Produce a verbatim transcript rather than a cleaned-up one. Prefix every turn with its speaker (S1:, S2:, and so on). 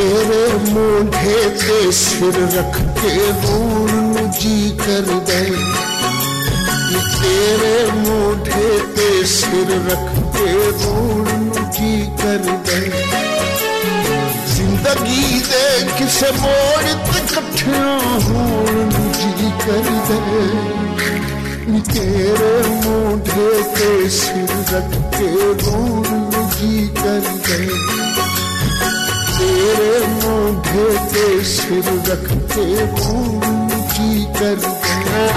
S1: तेरे मोढे ते सिर रख के रोण नूं जी कर दे, तेरे मोढे ते सिर रख के रोण नूं जी कर दे। जिंदगी दे किसे मोड़ ते कट्ठियां होण नूं जी कर दे, तेरे मोढे ते सिर रख के रोण नूं जी कर दे, तेरे मोढे ते सिर रख के रोण नूं जी कर दे।